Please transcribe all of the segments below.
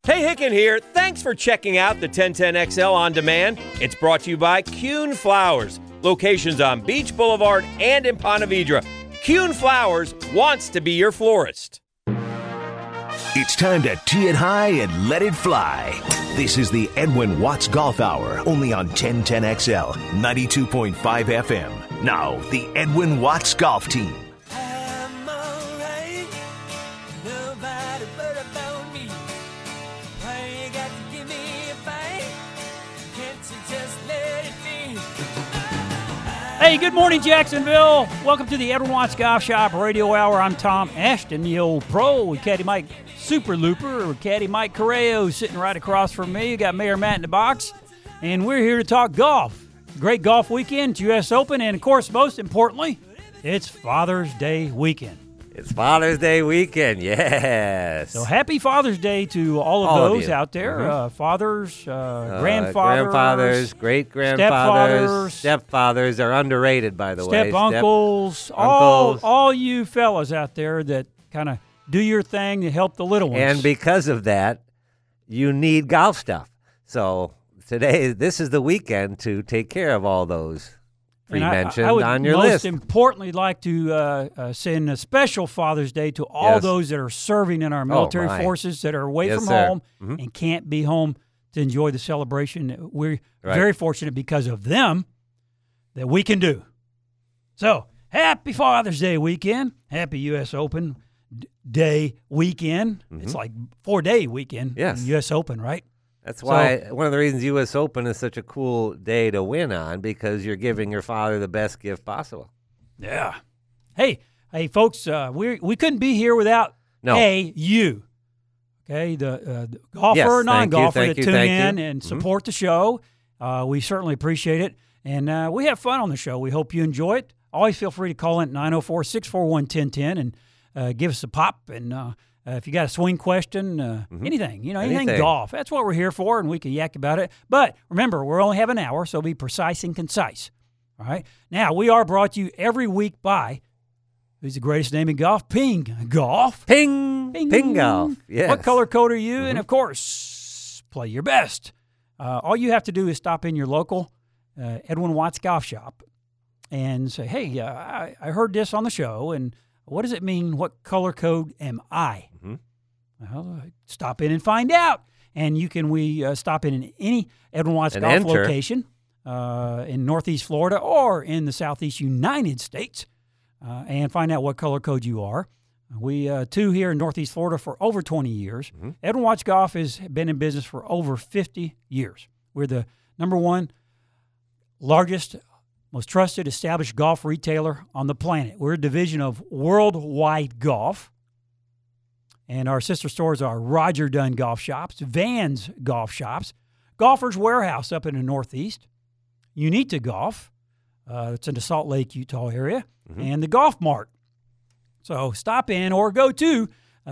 Hey, Hicken here. Thanks for checking out the 1010XL On Demand. It's brought to you by Kuhn Flowers. Locations on Beach Boulevard and in Ponte Vedra. Kuhn Flowers wants to be your florist. It's time to tee it high and let it fly. This is the Edwin Watts Golf Hour, only on 1010XL, 92.5 FM. Now, the Edwin Watts Golf Team. Hey, good morning, Jacksonville. Welcome to the Edwin Watts Golf Shop Radio Hour. I'm Tom Ashton, the old pro, with Caddy Mike Super Looper, with Caddy Mike Correo sitting right across from me. You got Mayor Matt in the box, and we're here to talk golf. Great golf weekend, it's U.S. Open, and, of course, most importantly, it's Father's Day weekend. It's Father's Day weekend, yes. So happy Father's Day to all of those out there. Mm-hmm. Fathers, grandfathers, great-grandfathers, stepfathers are underrated, by the way. Step-uncles, all you fellas out there that kind of do your thing to help the little ones. And because of that, you need golf stuff. So today, this is the weekend to take care of all those mentioned on your list. I would most importantly like to send a special Father's Day to all those that are serving in our military forces that are away from home and can't be home to enjoy the celebration. We're very fortunate because of them that we can do. So, happy Father's Day weekend. Happy U.S. Open Day weekend. It's like 4-day weekend in U.S. Open, right? That's why one of the reasons U.S. Open is such a cool day to win on, because you're giving your father the best gift possible. Yeah. Hey, folks, we couldn't be here without you. Okay, the golfer or non-golfer that tune in and support the show. We certainly appreciate it, and we have fun on the show. We hope you enjoy it. Always feel free to call in at 904-641-1010 and give us a pop and. If you got a swing question, anything golf, that's what we're here for, and we can yak about it. But remember, we only have an hour, so be precise and concise. All right? Now, we are brought to you every week by, who's the greatest name in golf? Ping Golf. Ping Golf, yes. What color code are you? And, of course, play your best. All you have to do is stop in your local Edwin Watts Golf Shop and say, hey, I heard this on the show, and what does it mean? What color code am I? Well, stop in and find out. And we stop in any Edwin Watts Golf location in Northeast Florida or in the Southeast United States and find out what color code you are. We, too, here in Northeast Florida for over 20 years. Edwin Watts Golf has been in business for over 50 years. We're the number one largest, most trusted, established golf retailer on the planet. We're a division of Worldwide Golf. And our sister stores are Roger Dunn Golf Shops, Vans Golf Shops, Golfers Warehouse up in the Northeast, Unita Golf, it's in the Salt Lake, Utah area, and the Golf Mart. So stop in or go to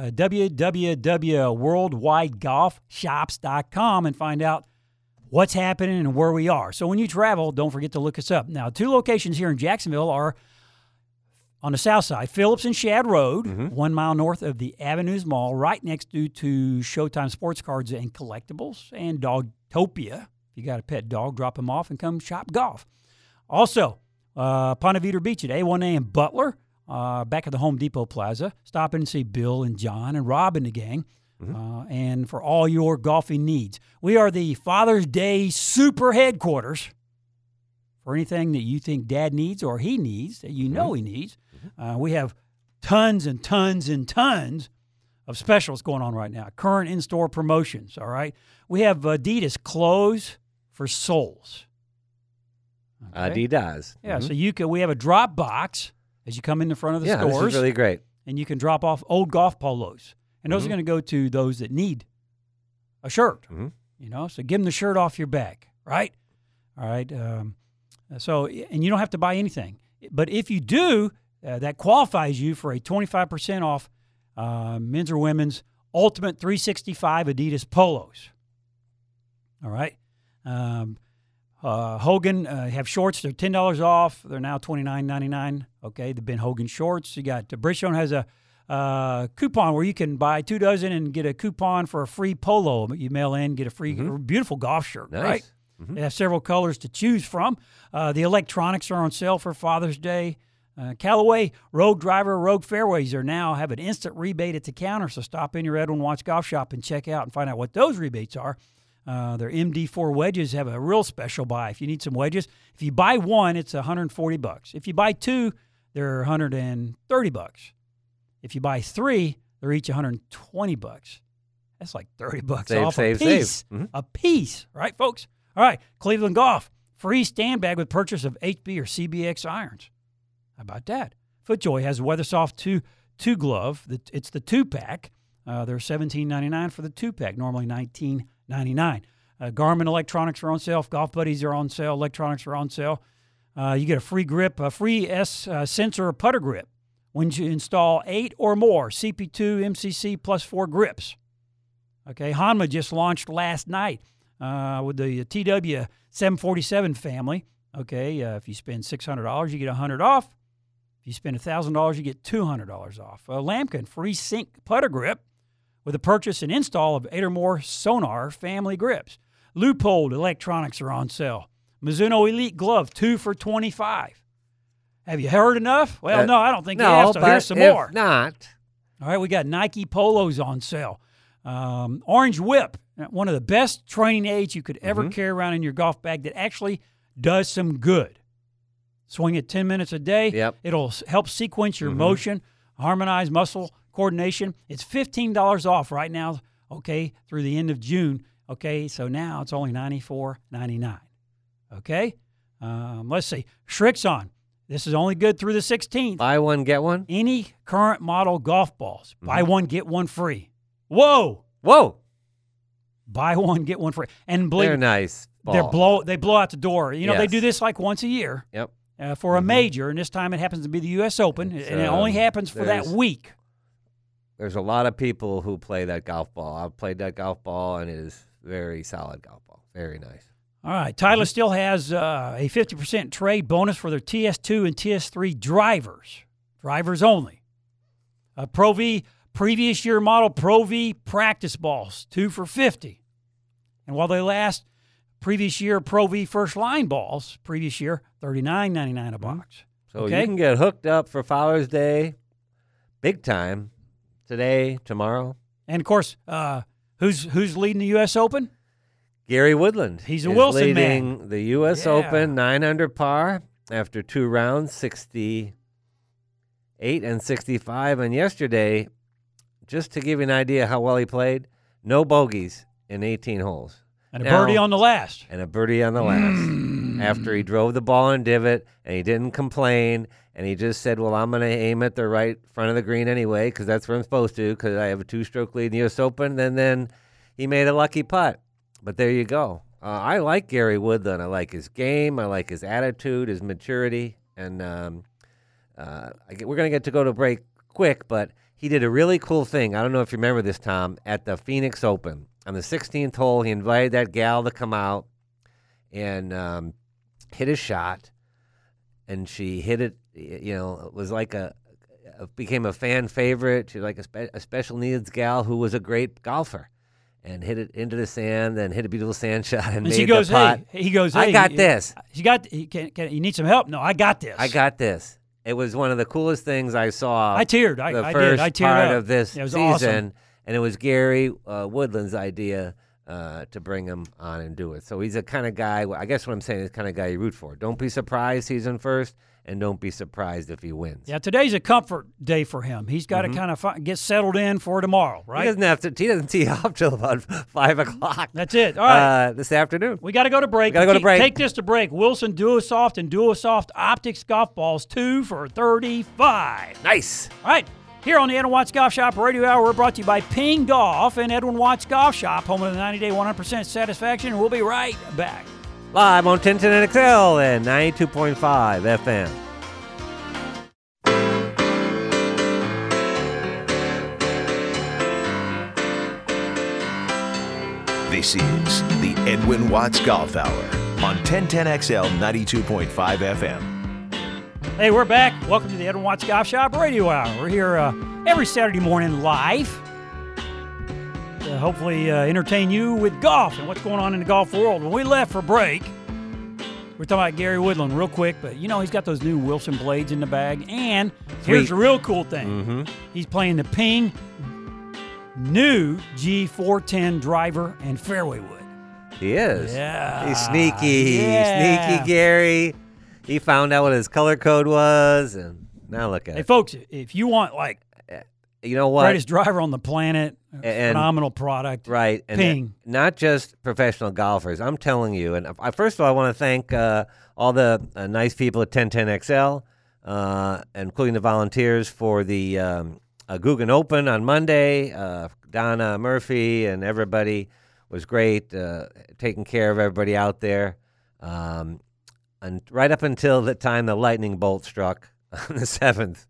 www.worldwidegolfshops.com and find out what's happening and where we are. So when you travel, don't forget to look us up. Now, 2 locations here in Jacksonville are on the south side, Phillips and Shad Road, 1 mile north of the Avenues Mall, right next to Showtime Sports Cards and Collectibles and Dogtopia. If you got a pet dog, drop them off and come shop golf. Also, Ponte Vedra Beach at A1A in Butler, back at the Home Depot Plaza. Stop in and see Bill and John and Rob and the gang. And for all your golfing needs. We are the Father's Day super headquarters for anything that you think Dad needs or he needs, that you know he needs. We have tons and tons and tons of specials going on right now, current in-store promotions, all right? We have Adidas clothes for souls. Okay? Adidas. Yeah, so we have a drop box as you come in the front of the stores. Yeah, this is really great. And you can drop off old golf polos. And those are going to go to those that need a shirt, so give them the shirt off your back, right? All right. And you don't have to buy anything. But if you do, that qualifies you for a 25% off men's or women's Ultimate 365 Adidas polos. All right. Hogan have shorts. They're $10 off. They're now $29.99. Okay, the Ben Hogan shorts. You got Bridgestone has a coupon where you can buy 2 dozen and get a coupon for a free polo. You mail in, get a free beautiful golf shirt, nice. Right? Mm-hmm. They have several colors to choose from. The electronics are on sale for Father's Day. Callaway Rogue Driver, Rogue Fairways have an instant rebate at the counter, so stop in your Edwin Watts Golf Shop and check out and find out what those rebates are. Their MD4 wedges have a real special buy. If you need some wedges, if you buy one, it's $140. If you buy two, they're $130. If you buy three, they're each $120. That's like $30 off a piece. Mm-hmm. A piece, right, folks? All right, Cleveland Golf, free stand bag with purchase of HB or CBX irons. How about that? FootJoy has a WeatherSoft 2 glove. It's the 2-pack. They're $17.99 for the 2-pack, normally $19.99. Garmin electronics are on sale. Golf Buddies are on sale. Electronics are on sale. You get a free grip, a free sensor putter grip when you install 8 or more CP2 MCC plus 4 grips. Okay, Hanma just launched last night with the TW 747 family. Okay, if you spend $600, you get $100 off. If you spend $1,000, you get $200 off. Lamkin free sync putter grip with a purchase and install of 8 or more Sonar family grips. Leupold electronics are on sale. Mizuno Elite glove 2 for $25. Have you heard enough? Well, no, I don't think you have, so here's some more. If not. All right, we got Nike polos on sale. Orange Whip, one of the best training aids you could ever carry around in your golf bag that actually does some good. Swing it 10 minutes a day. Yep. It'll help sequence your motion, harmonize muscle coordination. It's $15 off right now, okay, through the end of June. Okay, so now it's only $94.99. Okay? Let's see. Srixon. This is only good through the 16th. Buy one, get one? Any current model golf balls. Buy one, get one free. Whoa! Buy one, get one free. And believe they're nice balls. They blow out the door. You know, they do this like once a year. Yep. For a major, and this time it happens to be the U.S. Open, and it only happens for that week. There's a lot of people who play that golf ball. I've played that golf ball, and it is very solid golf ball. Very nice. All right. Titleist still has a 50% trade bonus for their TS2 and TS3 drivers. Drivers only. Pro V, previous year model Pro V practice balls, 2 for $50. And while they last, previous year Pro V first line balls, previous year, $39.99 a box. So you can get hooked up for Father's Day, big time, today, tomorrow. And, of course, who's leading the U.S. Open? Gary Woodland. He's a Wilson man. Leading the U.S. Open 9 under par after 2 rounds, 68 and 65. And yesterday, just to give you an idea how well he played, no bogeys in 18 holes. And a birdie on the last. After he drove the ball in divot and he didn't complain and he just said, well, I'm going to aim at the right front of the green anyway because that's where I'm supposed to because I have a 2-stroke lead in the U.S. Open. And then he made a lucky putt. But there you go. I like Gary Woodland. I like his game. I like his attitude, his maturity. And we're going to get to go to break quick, but he did a really cool thing. I don't know if you remember this, Tom, at the Phoenix Open. On the 16th hole, he invited that gal to come out and hit a shot. And she hit it, you know, it was like became a fan favorite. She was like a special needs gal who was a great golfer. And hit it into the sand, then hit a beautiful sand shot and made the putt. He goes, I got this. You need some help? No, I got this. I got this. It was one of the coolest things I saw. I teared. I did. I teared part up. of this season, awesome. And it was Gary Woodland's idea to bring him on and do it. So he's the kind of guy. I guess what I'm saying is the kind of guy you root for. Don't be surprised he's in first. And don't be surprised if he wins. Yeah, today's a comfort day for him. He's got to kind of get settled in for tomorrow, right? He doesn't tee off till about 5 o'clock. That's it. All right. This afternoon. We got to go to break. Take this to break. Wilson Duosoft and Duosoft Optics golf balls, 2 for $35. Nice. All right. Here on the Edwin Watts Golf Shop Radio Hour, we're brought to you by Ping Golf and Edwin Watts Golf Shop, home of the 90-day 100% satisfaction. We'll be right back. Live on 1010XL and 92.5 FM. This is the Edwin Watts Golf Hour on 1010XL 92.5 FM. Hey, we're back. Welcome to the Edwin Watts Golf Shop Radio Hour. We're here every Saturday morning live. Hopefully entertain you with golf and what's going on in the golf world. When we left for break, we're talking about Gary Woodland real quick, but he's got those new Wilson blades in the bag. And here's the real cool thing. Mm-hmm. He's playing the Ping new G410 driver and fairway wood. He is. Yeah. He's sneaky. Yeah. Sneaky Gary. He found out what his color code was, and now look at Hey, it. folks, if you want, You know what? greatest driver on the planet, phenomenal product, Right. And Ping. not just professional golfers. I'm telling you. And first of all, I want to thank all the nice people at 1010XL, including the volunteers for the Guggen Open on Monday. Donna Murphy and everybody was great, taking care of everybody out there. And right up until the time the lightning bolt struck on the seventh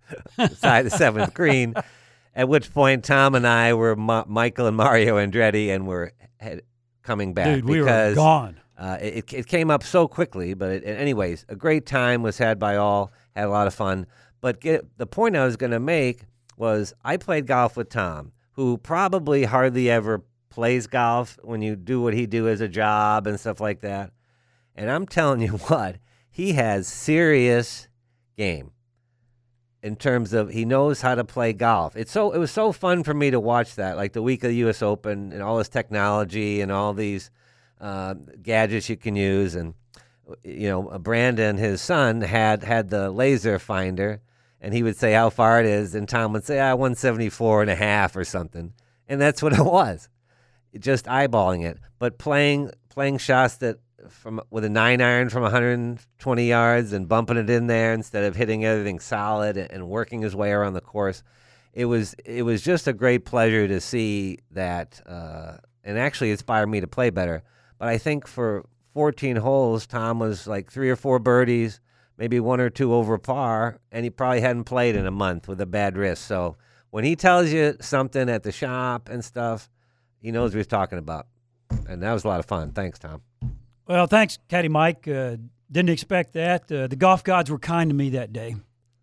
green, at which point Tom and I were Michael and Mario Andretti, and we're coming back. Dude, we because, were gone. It came up so quickly, but anyways, a great time was had by all, had a lot of fun. But the point I was going to make was I played golf with Tom, who probably hardly ever plays golf when you do what he do as a job and stuff like that. And I'm telling you what, he has serious game in terms of he knows how to play golf. It was so fun for me to watch that, like the week of the U.S. Open and all this technology and all these gadgets you can use. And, Brandon, his son, had the laser finder, and he would say how far it is, and Tom would say, 174.5 or something. And that's what it was, just eyeballing it. But playing shots with a 9-iron from 120 yards and bumping it in there instead of hitting everything solid and working his way around the course. It was just a great pleasure to see that, and actually inspired me to play better. But I think for 14 holes, Tom was like 3 or 4 birdies, maybe 1 or 2 over par, and he probably hadn't played in a month with a bad wrist. So when he tells you something at the shop and stuff, he knows what he's talking about. And that was a lot of fun. Thanks, Tom. Well, thanks, Caddy Mike. Didn't expect that. The golf gods were kind to me that day.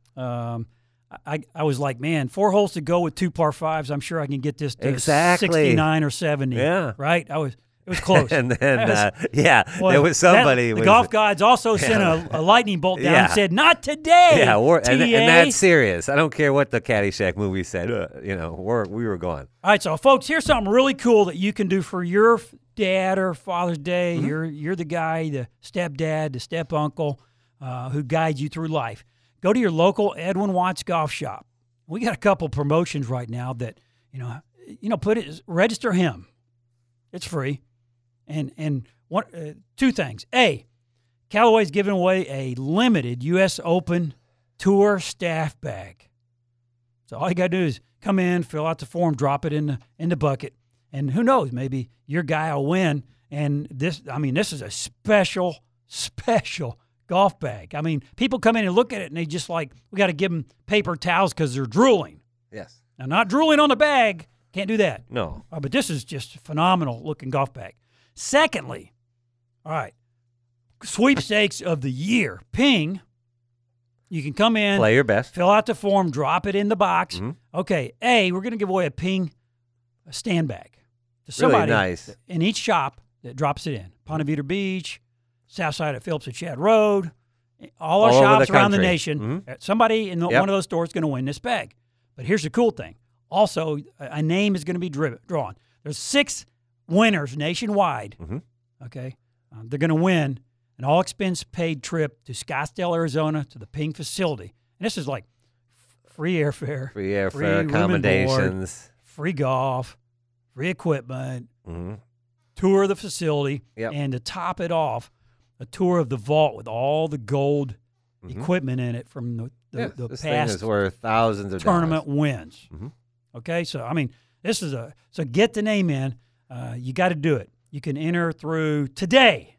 I was like, man, 4 holes to go with 2 par 5s. I'm sure I can get this to exactly 69 or 70. Yeah. Right? It was close. And then, there was somebody. The golf gods also sent a lightning bolt down and said, not today. Yeah, and that's serious. I don't care what the Caddyshack movie said. We were going. All right, so folks, here's something really cool that you can do for your dad or Father's Day. Mm-hmm. You're the guy, the stepdad, the step uncle who guides you through life. Go to your local Watts golf shop. We got a couple promotions right now that register him. It's free. And one, 2 things. A, Callaway's giving away a limited U.S. Open Tour staff bag. So all you got to do is come in, fill out the form, drop it in the bucket, and who knows, maybe your guy will win. And this is a special golf bag. I mean, people come in and look at it, and they just we got to give them paper towels because they're drooling. Yes. Now, not drooling on the bag. Can't do that. No. But this is just a phenomenal-looking golf bag. Secondly, all right, sweepstakes of the year. Ping, you can come in. Play your best. Fill out the form, drop it in the box. Mm-hmm. Okay, we're going to give away a Ping stand bag to somebody really nice. In each shop that drops it in. Ponte Vedra Beach, south side of Phillips and Chad Road, all our shops around the nation. Mm-hmm. Somebody in one of those stores is going to win this bag. But here's the cool thing. Also, a name is going to be drawn. There's 6 winners nationwide. Mm-hmm. Okay, they're going to win an all-expense-paid trip to Scottsdale, Arizona, to the Ping facility. And this is like free airfare, free accommodations, free golf, free equipment, mm-hmm. tour of the facility, and to top it off, a tour of the vault with all the gold mm-hmm. equipment in it from the this past thing is worth thousands of tournament dollars. wins. Mm-hmm. Okay, so this is so get the name in. You got to do it. You can enter through today.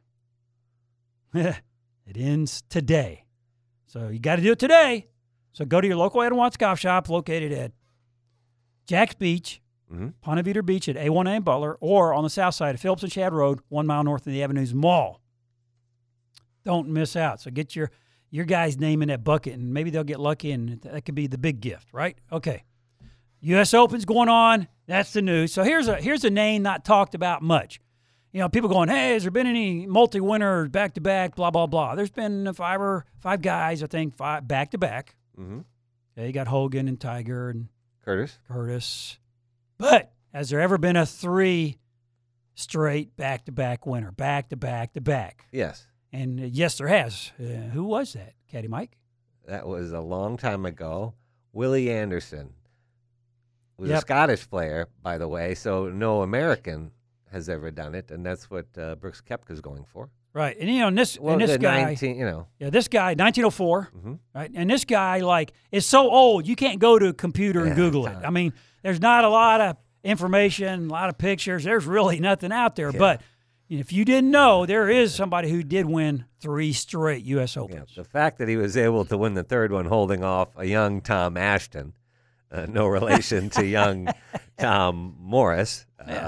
It ends today, so you got to do it today. So go to your local Ed Watts golf shop located at Jack's Beach, mm-hmm. Ponte Vedra Beach at A1A in Butler, or on the south side of Phillips and Chad Road, 1 mile north of the Avenues Mall. Don't miss out. So get your guy's name in that bucket, and maybe they'll get lucky, and that could be the big gift, right? Okay. U.S. Open's going on. That's the news. So here's a name not talked about much. People going, hey, has there been any multi-winners back-to-back, blah, blah, blah. There's been five guys, I think, five back-to-back. Mm-hmm. Yeah, you got Hogan and Tiger and Curtis. But has there ever been a 3 straight back-to-back winner, back-to-back-to-back? Yes. And yes, there has. Who was that, Caddy Mike? That was a long time ago. Willie Anderson was Yep. a Scottish player, by the way, so no American has ever done it, and that's what Brooks Koepka's going for. Right, and this Well, this the guy, 19, this guy, 1904, Mhm. right, and this guy is so old you can't go to a computer and Yeah, Google it. I mean, there's not a lot of information, a lot of pictures. There's really nothing out there. Yeah. But if you didn't know, there is somebody who did win 3 straight U.S. Yeah, Opens. the fact that he was able to win the third one holding off a young Tom Ashton, no relation to young Tom Morris,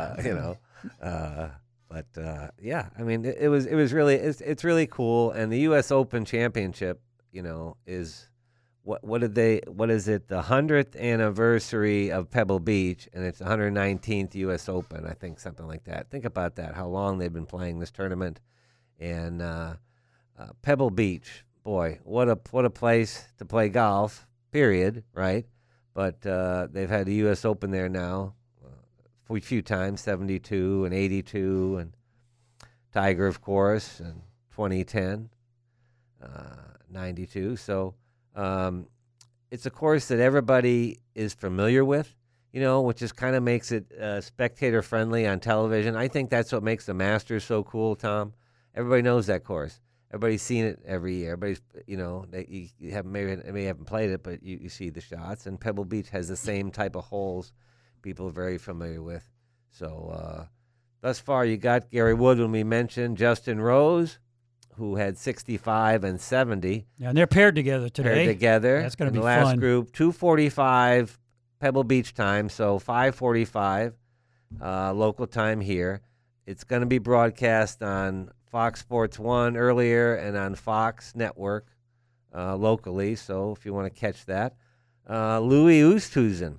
But I mean, it was really it's really cool, and the U.S. Open Championship, is what is it? The 100th anniversary of Pebble Beach, and it's the 119th U.S. Open, I think, something like that. Think about that, how long they've been playing this tournament, and Pebble Beach, boy, what a place to play golf. Period. Right, but they've had the U.S. Open there now. A few times, 72 and 82, and Tiger, of course, and 2010, 92. So it's a course that everybody is familiar with, which just kind of makes it spectator-friendly on television. I think that's what makes the Masters so cool, Tom. Everybody knows that course. Everybody's seen it every year. Everybody's, you haven't played it, but you see the shots. And Pebble Beach has the same type of holes people are very familiar with. So thus far, you got Gary Woodland, we mentioned, Justin Rose, who had 65 and 70. Yeah, and they're paired together today. Paired together. That's going to be the last fun. group, 2:45 Pebble Beach time, so 5:45 local time here. It's going to be broadcast on Fox Sports 1 earlier and on Fox Network locally, so if you want to catch that. Louis Oosthuizen,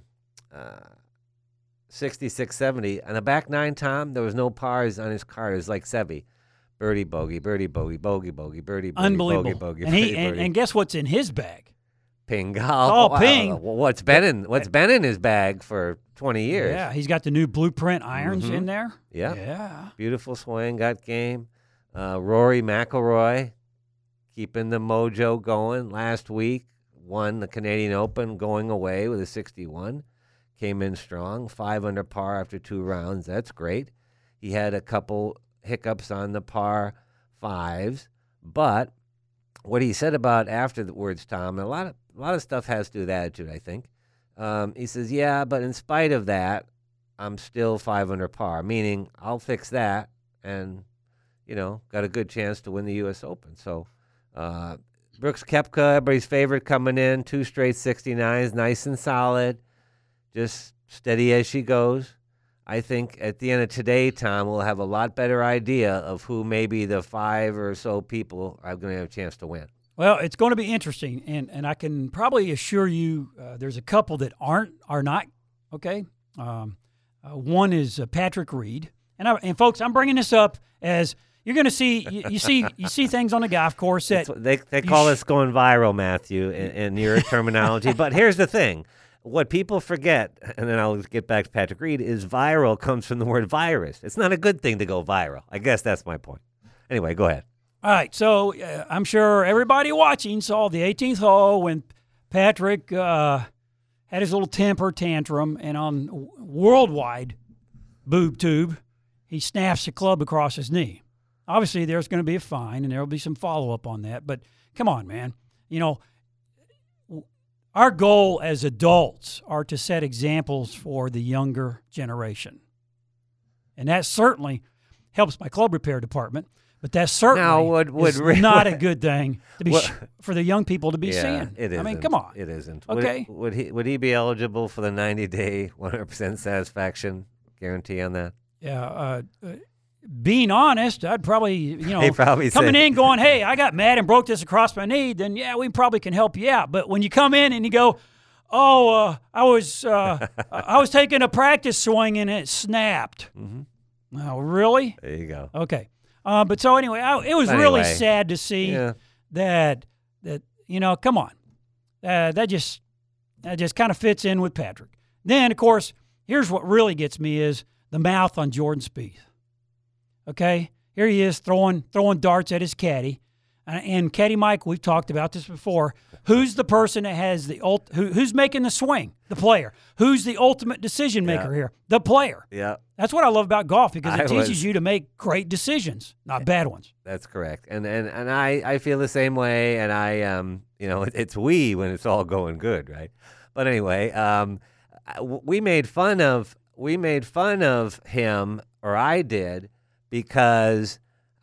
66-70. On the back nine, Tom, there was no pars on his card. It was like Seve. Birdie, bogey, bogey, bogey, birdie, birdie, Unbelievable. bogey, And birdie, and guess what's in his bag? Ping golf. Oh, wow. ping. What's been in his bag for 20 years? Yeah, he's got the new Blueprint irons in there. Yeah. Yeah. Beautiful swing, got game. Rory McIlroy keeping the mojo going. Last week, won the Canadian Open going away with a 61. Came in strong, 5 under par after 2 rounds. That's great. He had a couple hiccups on the par 5s, but what he said about afterwards, Tom, and a lot of stuff has to do with attitude, I think. He says, yeah, but in spite of that, I'm still 5 under par, meaning I'll fix that and, got a good chance to win the U.S. Open. So Brooks Koepka, everybody's favorite coming in, 2 straight 69s, nice and solid, just steady as she goes. I think at the end of today, Tom, we'll have a lot better idea of who maybe the 5 or so people are going to have a chance to win. Well, it's going to be interesting, and I can probably assure you there's a couple that are not, okay? One is Patrick Reed. And folks, I'm bringing this up as you're going to see, you see things on the golf course that they call this going viral, Matthew, in your terminology. But here's the thing. What people forget, and then I'll get back to Patrick Reed, is viral comes from the word virus. It's not a good thing to go viral. I guess that's my point. Anyway, go ahead. All right, so I'm sure everybody watching saw the 18th hole when Patrick had his little temper tantrum, and on worldwide boob tube, he snaps the club across his knee. Obviously, there's going to be a fine, and there will be some follow-up on that, but come on, man. Our goal as adults are to set examples for the younger generation. And that certainly helps my club repair department, but that certainly is not a good thing to be for the young people to be seeing. It isn't. I mean, come on. It isn't. Okay. Would he be eligible for the 90-day 100% satisfaction guarantee on that? Yeah, being honest, I'd probably, probably coming say, in going, hey, I got mad and broke this across my knee, then, yeah, we probably can help you out. But when you come in and you go, I was taking a practice swing and it snapped. Mm-hmm. Oh, really? There you go. Okay. But so anyway, it was really sad to see that come on, that just kind of fits in with Patrick. Then of course, here's what really gets me is the mouth on Jordan Spieth. Okay, here he is throwing darts at his caddy. And Caddy Mike, we've talked about this before. Who's the person that has who's making the swing? The player. Who's the ultimate decision maker here? The player. Yeah. That's what I love about golf because it teaches you to make great decisions, not bad ones. That's correct. And I feel the same way. And I it's we when it's all going good, right? But anyway, we made fun of him, or I did, because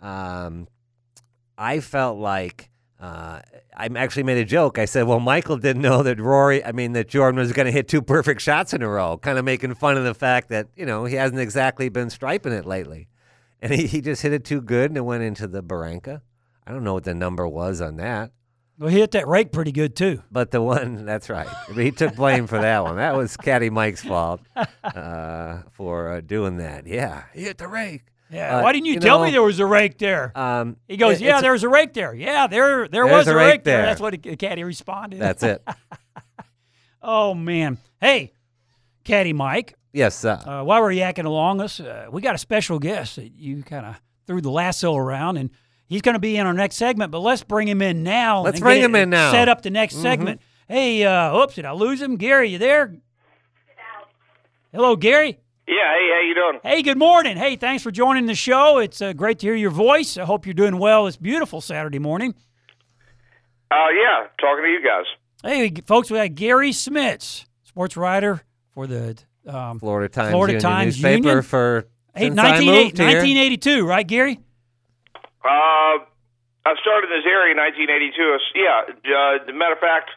I felt like I actually made a joke. I said, well, Michael didn't know that Jordan was going to hit 2 perfect shots in a row, kind of making fun of the fact that, he hasn't exactly been striping it lately. And he just hit it too good, and it went into the Barranca. I don't know what the number was on that. Well, he hit that rake pretty good, too. But the one, that's right. He took blame for that one. That was Caddy Mike's fault for doing that. Yeah, he hit the rake. Yeah, why didn't you tell me there was a rake there? He goes, there's a rake there. Yeah, there was a rake there. That's what Caddy responded. That's it. Oh, man. Hey, Caddy Mike. Yes, sir. While we're yakking along us, we got a special guest that you kind of threw the lasso around, and he's going to be in our next segment, but let's bring him in now. Let's bring him in now. Set up the next segment. Hey, oops, did I lose him? Gary, you there? Hello, Gary. Yeah, hey, how you doing? Hey, good morning. Hey, thanks for joining the show. It's great to hear your voice. I hope you're doing well this beautiful Saturday morning. Yeah, talking to you guys. Hey, folks, we got Gary Smits, sports writer for the Florida Times newspaper Union. For since 1982, right, Gary? I started in this area in 1982. Yeah, matter of fact,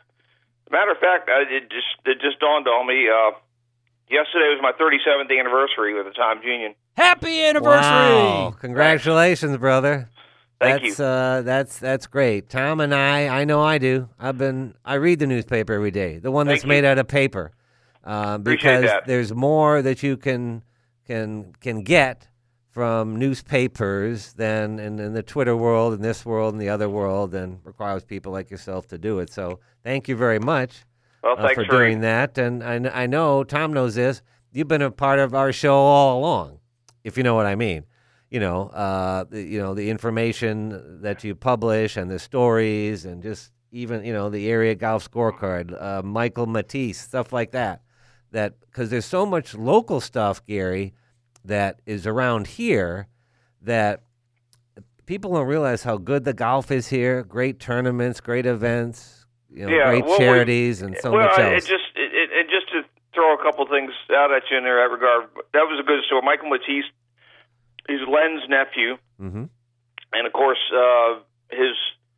it just dawned on me. Yesterday was my 37th anniversary with the Times Union. Happy anniversary! Wow. Congratulations, brother. Thank you. That's great. Tom and I know I do. I read the newspaper every day, the one that's made out of paper, because there's more that you can get from newspapers than in the Twitter world, in this world, and the other world, and requires people like yourself to do it. So thank you very much. Well, thanks for doing that. And I know, Tom knows this, you've been a part of our show all along, if you know what I mean. The information that you publish and the stories and just even, the area golf scorecard, Michael Matisse, stuff like that. Because there's so much local stuff, Gary, that is around here that people don't realize how good the golf is here. Great tournaments, great events. Great charities and so much else. And just to throw a couple things out at you in that regard, that was a good story. Michael Matisse, he's Len's nephew, and of course his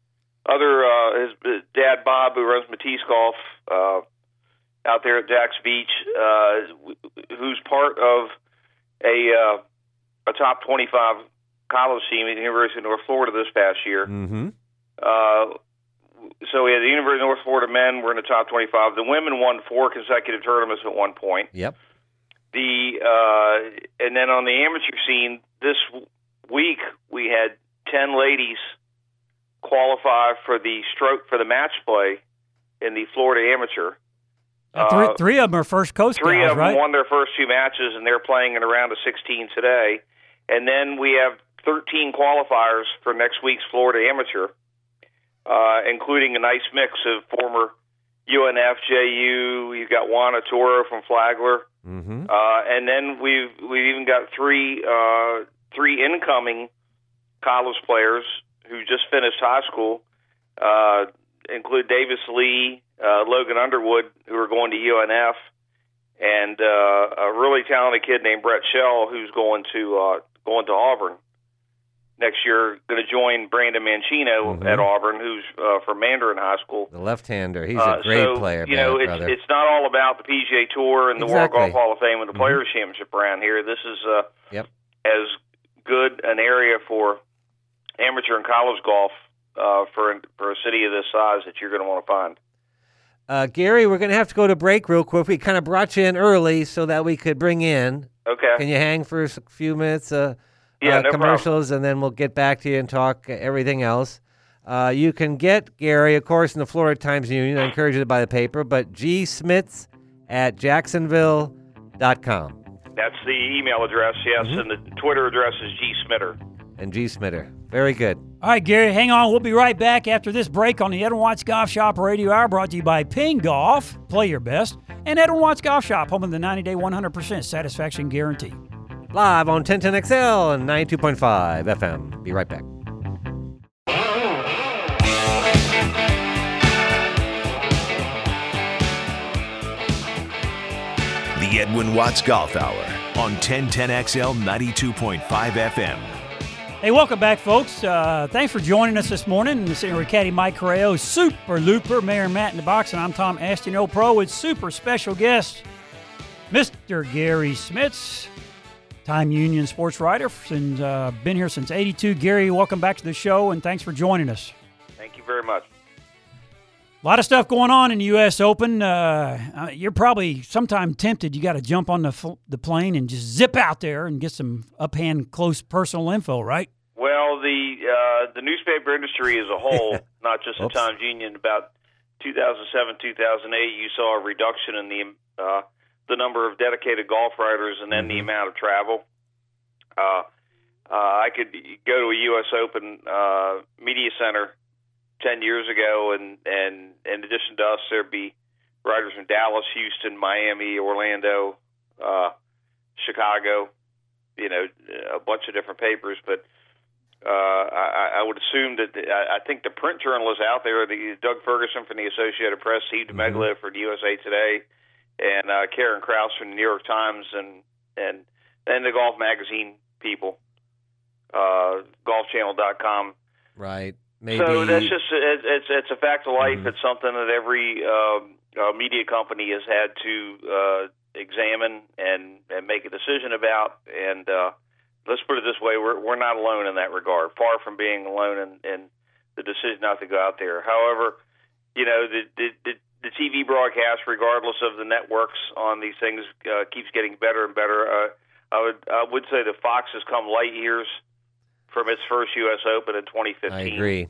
dad Bob, who runs Matisse Golf out there at Jack's Beach, who's part of a top 25 college team at the University of North Florida this past year. So we had the University of North Florida men were in the top 25. The women won 4 consecutive tournaments at one point. Yep. And then on the amateur scene this week, we had 10 ladies qualify for the match play in the Florida Amateur. Three of them are first coast guys, right? 3 of them won their first 2 matches, and they're playing in a round of 16 today. And then we have 13 qualifiers for next week's Florida Amateur. Including a nice mix of former UNF, JU. You've got Juana Toro from Flagler, and then we've even got three incoming college players who just finished high school. Include Davis Lee, Logan Underwood, who are going to UNF, and a really talented kid named Brett Shell, who's going to Auburn next year, going to join Brandon Mancino at Auburn, who's from Mandarin High School. The left-hander. He's a great player, brother. It's not all about the PGA Tour and the World Golf Hall of Fame and the Players' Championship around here. This is as good an area for amateur and college golf for a city of this size that you're going to want to find. Gary, we're going to have to go to break real quick. We kind of brought you in early so that we could bring in. Okay. Can you hang for a few minutes? No commercials, problem. and then we'll get back to you and talk everything else. You can get Gary, of course, in the Florida Times-Union. I encourage you to buy the paper, but gsmits@jacksonville.com. That's the email address, yes, and the Twitter address is gsmitter. And G. Smitter. Very good. All right, Gary, hang on. We'll be right back after this break on the Edwin Watts Golf Shop Radio Hour, brought to you by Ping Golf. Play your best. And Edwin Watts Golf Shop, home of the 90-day 100% satisfaction guarantee. Live on 1010XL and 92.5 FM. Be right back. The Edwin Watts Golf Hour on 1010XL 92.5 FM. Hey, welcome back, folks. Thanks for joining us this morning. This is your caddy Mike Correo, Super Looper, Mayor Matt in the box, and I'm Tom Astion, Pro, with super special guest, Mr. Gary Smits, Time Union sports writer, and been here since '82. Gary, welcome back to the show, and thanks for joining us. Thank you very much. A lot of stuff going on in the U.S. Open. You're probably sometime tempted. You got to jump on the plane and just zip out there and get some up-hand, close personal info, right? Well, the newspaper industry as a whole, not just the Times Union, about 2007, 2008, you saw a reduction in the number of dedicated golf writers and then the amount of travel. I could go to a U.S. Open media center 10 years ago, and in addition to us, there'd be writers from Dallas, Houston, Miami, Orlando, Chicago, a bunch of different papers. But I would assume that I think the print journalists out there, Doug Ferguson from the Associated Press, Steve DeMeglia for the USA Today, and Karen Krause from the New York Times, and then the golf magazine people, golfchannel.com. Right. Maybe. So that's just it's a fact of life. It's something that every media company has had to examine and make a decision about. And let's put it this way: we're not alone in that regard. Far from being alone in the decision not to go out there. However, the TV broadcast, regardless of the networks on these things, keeps getting better and better. I would say that Fox has come light years from its first U.S. Open in 2015. I agree.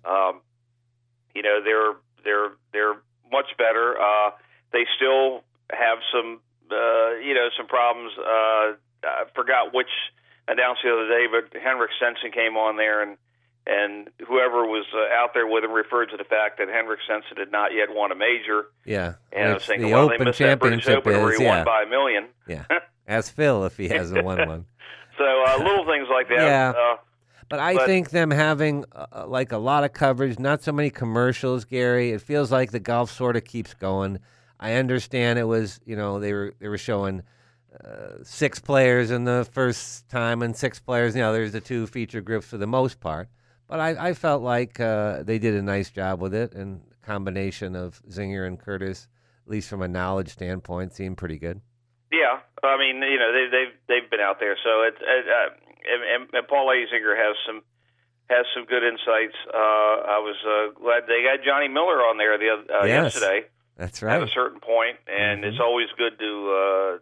They're much better. They still have some problems. I forgot which announced the other day, but Henrik Stenson came on there, and whoever was out there with him referred to the fact that Henrik Stenson had not yet won a major. Yeah. And I was thinking, the well, Open they missed that British Championship Open where he is, won by $1 million. Yeah. Ask Phil if he hasn't won one. So little things like that. Yeah. But I think them having like a lot of coverage, not so many commercials, Gary. It feels like the golf sort of keeps going. I understand it was, they were showing 6 players in the first time and 6 players. There's the 2 feature groups for the most part. But I felt like they did a nice job with it, and combination of Zinger and Curtis, at least from a knowledge standpoint, seemed pretty good. Yeah, I mean, they've been out there, so it's. And Paul Azinger has some good insights. I was glad they got Johnny Miller on there yesterday. That's right. At a certain point, and it's always good to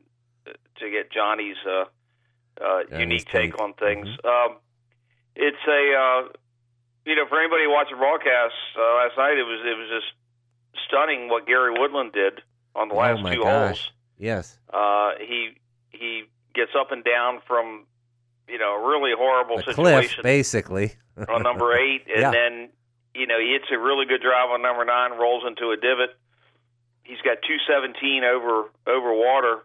get Johnny's unique take on things. It's for anybody watching broadcasts last night, it was just stunning what Gary Woodland did on the last 2 holes. Yes. He gets up and down from a really horrible the situation, cliff, basically, on number 8, and then he hits a really good drive on number 9, rolls into a divot. He's got 217 over water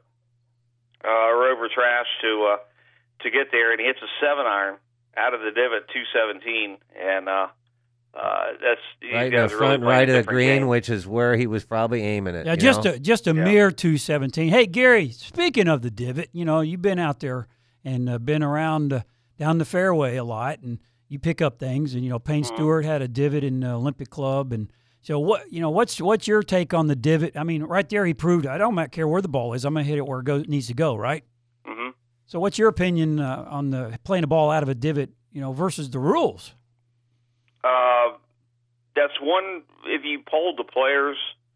or over trash to get there, and he hits a 7-iron out of the divot, 217, and that's right in the front right of the green, game. Which is where he was probably aiming it. Yeah, just a mere 217. Hey, Gary, speaking of the divot, you've been out there and been around down the fairway a lot, and you pick up things. And Payne Stewart had a divot in the Olympic Club, and so what's your take on the divot? I mean, right there he proved I don't care where the ball is, I'm gonna hit it where it needs to go, right? Mm-hmm. So what's your opinion on the playing a ball out of a divot, versus the rules? That's one. If you polled the players,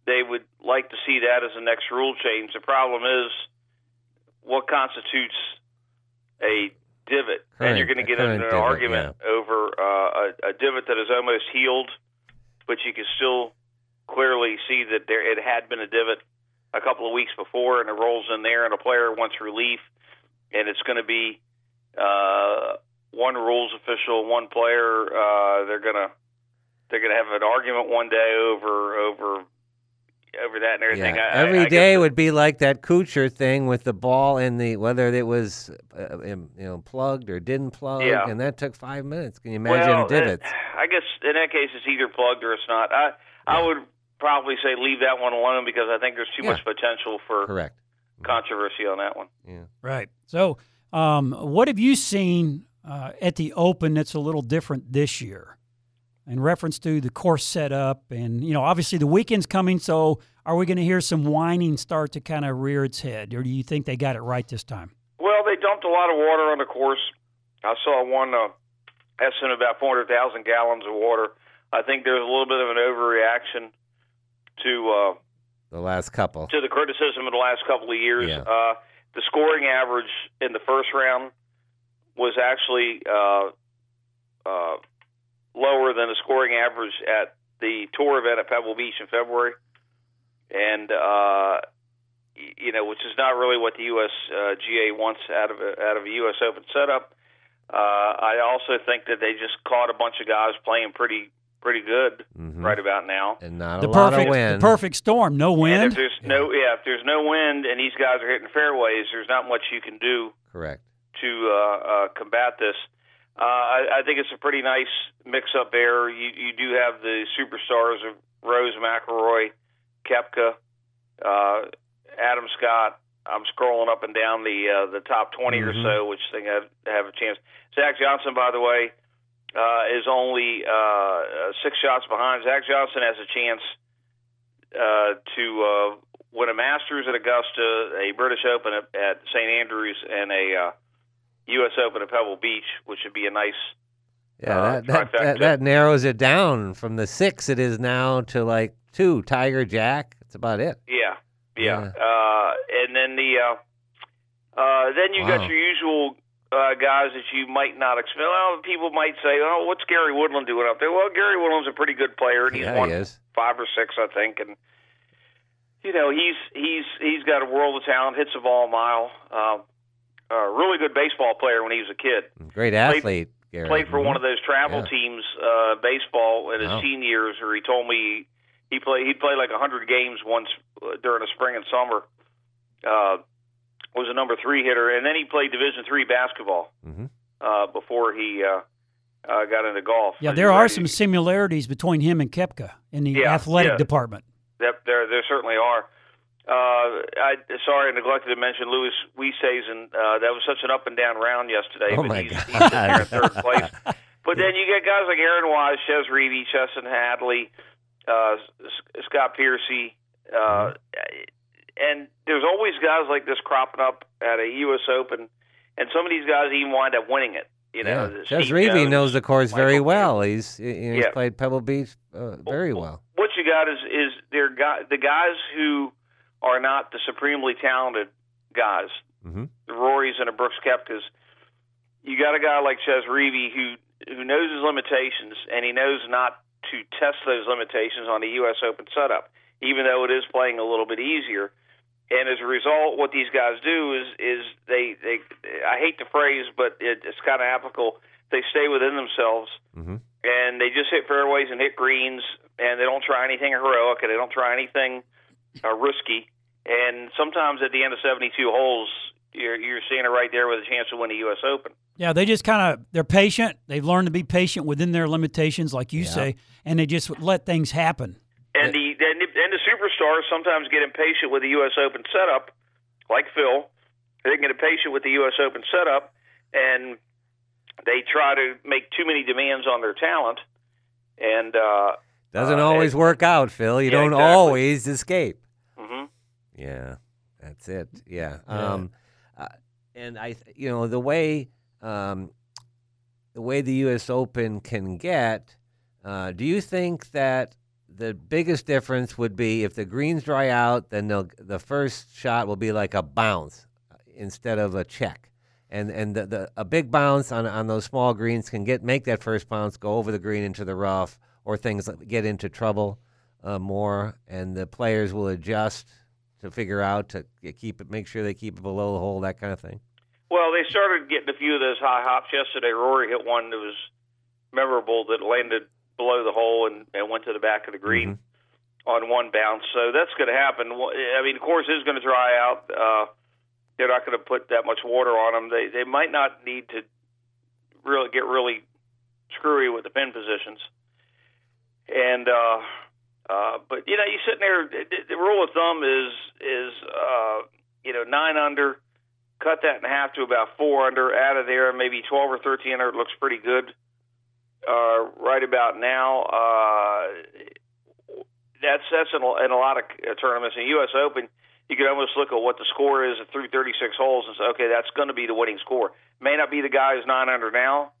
they would like to see that as the next rule change. The problem is what constitutes a divot, and you're going to get into an argument over a divot that is almost healed, but you can still clearly see that it had been a divot a couple of weeks before, and it rolls in there, and a player wants relief, and it's going to be one rules official, one player. They're going to have an argument one day over that and everything. Yeah. Every day would be like that Kuchar thing with the ball and whether it was plugged or didn't plug, and that took 5 minutes. Can you imagine divots? I guess in that case it's either plugged or it's not. I would probably say leave that one alone because I think there's too much potential for controversy on that one. Yeah. Right. So what have you seen at the Open that's a little different this year? In reference to the course setup, and obviously the weekend's coming, so are we going to hear some whining start to kind of rear its head, or do you think they got it right this time? Well, they dumped a lot of water on the course. I saw one estimate about 400,000 gallons of water. I think there's a little bit of an overreaction to the last couple, to the criticism of the last couple of years. Yeah. The scoring average in the first round was actually lower than the scoring average at the tour event at Pebble Beach in February, and which is not really what the USGA wants out of a U.S. Open setup. I also think that they just caught a bunch of guys playing pretty good right about now, and not a lot of wind. The perfect storm, no wind. And if there's no wind and these guys are hitting fairways, there's not much you can do. Correct. To combat this. I think it's a pretty nice mix-up there. You do have the superstars of Rose, McIlroy, Koepka, Adam Scott. I'm scrolling up and down the top 20 or so, which I think have a chance. Zach Johnson, by the way, is only 6 shots behind. Zach Johnson has a chance to win a Masters at Augusta, a British Open at St. Andrews, and a U.S. Open at Pebble Beach, which would be a nice that narrows it down from the 6 it is now to like 2. Tiger, Jack. That's about it. Yeah. And then then you got your usual guys that you might not expect. Well, people might say, "Oh, what's Gary Woodland doing up there?" Well, Gary Woodland's a pretty good player, and he's won 5 or 6, I think, and he's got a world of talent. Hits the ball a mile. A really good baseball player when he was a kid. Great athlete. Played for one of those travel teams, baseball, in his teen years, or he told me he'd play like 100 games once during the spring and summer. Was a number 3 hitter, and then he played Division III basketball before he got into golf. Yeah, there are some similarities between him and Koepka in the athletic department. There certainly are. Sorry, I neglected to mention Louis Oosthuizen. That was such an up and down round yesterday. Oh, but my he's God. there in 3rd place. But then you get guys like Aaron Wise, Chez Reavie, Chesson Hadley, Scott Piercy, and there's always guys like this cropping up at a U.S. Open, and some of these guys even wind up winning it. Chez Reavie knows the course very well. He's played Pebble Beach very well. What you got is the guys who are not the supremely talented guys, the Rorys and the Brooks Koepkas. You got a guy like Chez Reavie who knows his limitations, and he knows not to test those limitations on the U.S. Open setup, even though it is playing a little bit easier. And as a result, what these guys do is they I hate the phrase, but it's kind of applicable. They stay within themselves, and they just hit fairways and hit greens, and they don't try anything heroic, and they don't try anything risky. And sometimes at the end of 72 holes, you're seeing it right there with a chance to win the U.S. Open. Yeah, they just they're patient. They've learned to be patient within their limitations, like you say, and they just let things happen. And the superstars sometimes get impatient with the U.S. Open setup, like Phil. They can get impatient with the U.S. Open setup, and they try to make too many demands on their talent. And doesn't always work out, Phil. You don't always escape. Yeah, that's it. Yeah. And the way the U.S. Open can get. Do you think that the biggest difference would be if the greens dry out, then the first shot will be like a bounce instead of a check. And a big bounce on those small greens can make that first bounce go over the green into the rough, or things like get into trouble more, and the players will adjust to figure out to make sure they keep it below the hole, that kind of thing. Well, they started getting a few of those high hops yesterday. Rory hit one that was memorable that landed below the hole and went to the back of the green on one bounce. So that's going to happen. I mean, the course is going to dry out. They're not going to put that much water on them. They might not need to really get really screwy with the pin positions. And but you sitting there. The rule of thumb is 9 under. Cut that in half to about 4 under. Out of there, maybe 12 or 13 under. It looks pretty good right about now. That's in a lot of tournaments. In U.S. Open, you can almost look at what the score is through 36 holes and say, okay, that's going to be the winning score. May not be the guy who's 9 under now,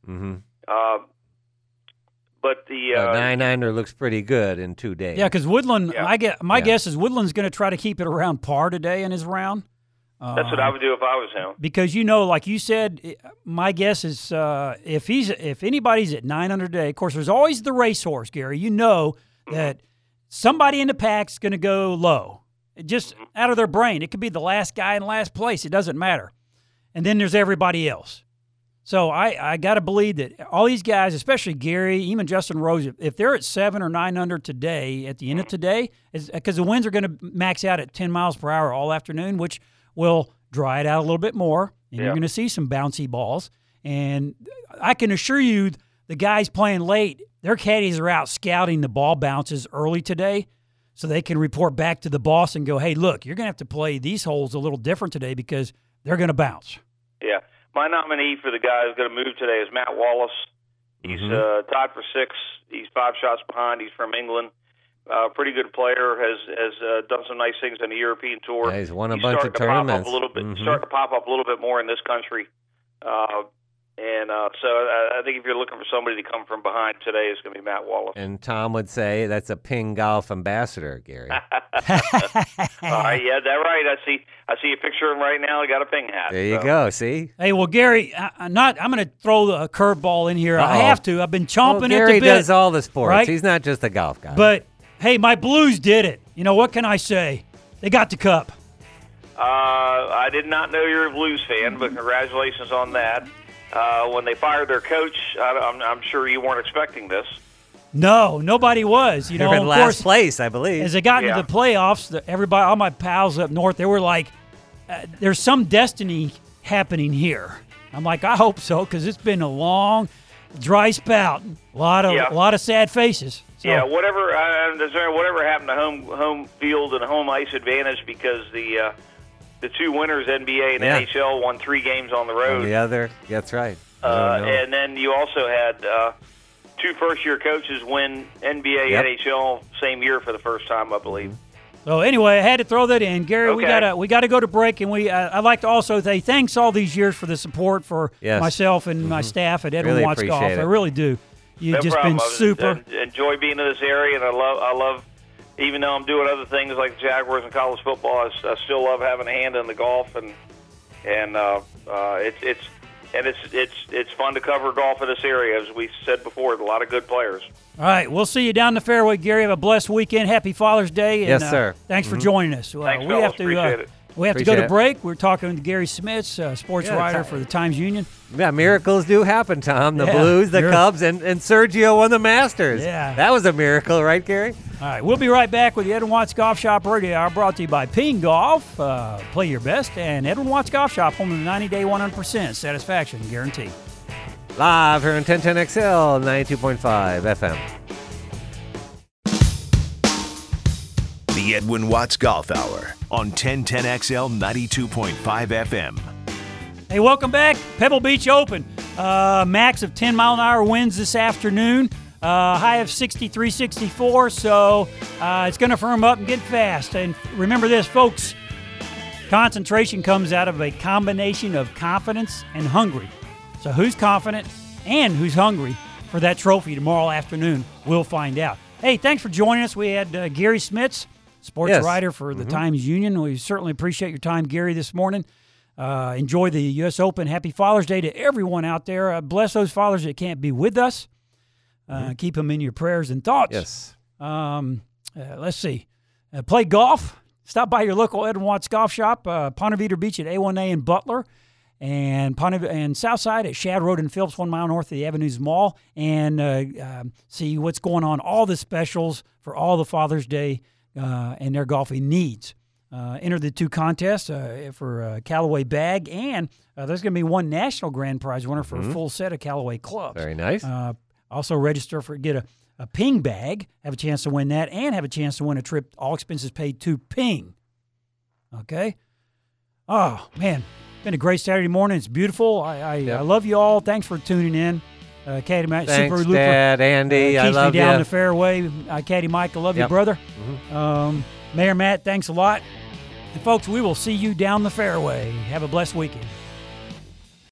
but the 9 under looks pretty good in 2 days. Yeah, because Woodland, my guess is Woodland's going to try to keep it around par today in his round. That's what I would do if I was him. Because like you said, my guess is if anybody's at 9 under today, of course, there's always the racehorse, Gary. You know that somebody in the pack's going to go low. Just out of their brain. It could be the last guy in last place. It doesn't matter. And then there's everybody else. So I got to believe that all these guys, especially Gary, even Justin Rose, if they're at 7 or 9 under today, at the end of today, because the winds are going to max out at 10 miles per hour all afternoon, which will dry it out a little bit more, and you're going to see some bouncy balls. And I can assure you the guys playing late, their caddies are out scouting the ball bounces early today, so they can report back to the boss and go, hey, look, you're going to have to play these holes a little different today because they're going to bounce. Yeah. My nominee for the guy who's going to move today is Matt Wallace. He's tied for 6th. He's 5 shots behind. He's from England. Pretty good player, has done some nice things on the European Tour. Yeah, he's won a bunch of tournaments. Starting to pop up a little bit more in this country. So I think if you're looking for somebody to come from behind today, it's going to be Matt Wallace. And Tom would say that's a Ping Golf ambassador, Gary. All right, yeah, that's right. I see a picture of him right now. He got a Ping hat. There you go. See. Hey, well, Gary, I'm going to throw a curveball in here. I have to. I've been chomping at the bit. Gary does all the sports. Right? He's not just a golf guy. But hey, my Blues did it. You know, what can I say? They got the cup. I did not know you're a Blues fan, but congratulations on that. When they fired their coach, I'm sure you weren't expecting this. No, nobody was. They're in last place, I believe. As they got into the playoffs, everybody, all my pals up north, they were like, there's some destiny happening here. I'm like, I hope so, because it's been a long, dry spout. A lot of sad faces. So. Yeah, whatever happened to home field and home ice advantage, because the 2 winners, NBA and NHL, won 3 games on the road. And the other, that's right. And then you also had 2 first-year coaches win NBA, NHL same year for the first time, I believe. So anyway, I had to throw that in, Gary. Okay. We got to go to break, and I'd like to also say thanks all these years for the support for myself and my staff at Edwin Watts Golf. I really do. You've just been super. Enjoy being in this area, and I love. Even though I'm doing other things like the Jaguars and college football, I still love having a hand in the golf, and it's fun to cover golf in this area. As we said before, a lot of good players. All right, we'll see you down the fairway, Gary. Have a blessed weekend. Happy Father's Day. And, yes, sir. Thanks for joining us. Thanks, fellas. Appreciate it. We have to go to break. We're talking to Gary Smits, sports writer for the Times-Union. Yeah, miracles do happen, Tom. The Blues, the Cubs, and Sergio won the Masters. Yeah. That was a miracle, right, Gary? All right, we'll be right back with the Edwin Watts Golf Shop Radio Hour, brought to you by Ping Golf. Play your best, and Edwin Watts Golf Shop, home of the 90-day 100% satisfaction guarantee. Live here on 1010XL, 92.5 FM. The Edwin Watts Golf Hour on 1010XL 92.5 FM. Hey, welcome back. Pebble Beach Open. Max of 10-mile-an-hour winds this afternoon. High of 63, 64. So it's going to firm up and get fast. And remember this, folks. Concentration comes out of a combination of confidence and hungry. So who's confident and who's hungry for that trophy tomorrow afternoon? We'll find out. Hey, thanks for joining us. We had Gary Smits, sports Yes. writer for the Times Union. We certainly appreciate your time, Gary, this morning. Enjoy the U.S. Open. Happy Father's Day to everyone out there. Bless those fathers that can't be with us. Keep them in your prayers and thoughts. Yes. Let's see. Play golf. Stop by your local Edwin Watts Golf Shop, Ponte Vedra Beach at A1A in Butler, and Southside at Shad Road and Phillips, 1 mile north of the Avenues Mall, and see what's going on, all the specials for all the Father's Day and their golfing needs. Enter the 2 contests for Callaway bag, and there's going to be 1 national grand prize winner for a full set of Callaway clubs. Very nice. Also register for get a Ping bag, have a chance to win that, and have a chance to win a trip, all expenses paid to Ping. Okay? Oh, man. Been a great Saturday morning. It's beautiful. I love you all. Thanks for tuning in. Caddy Mike, Thanks, Super Looper. Dad, Andy. I love keeps me down you. the fairway. Caddy Mike, I love you, brother. Mayor Matt, thanks a lot. And folks, we will see you down the fairway. Have a blessed weekend.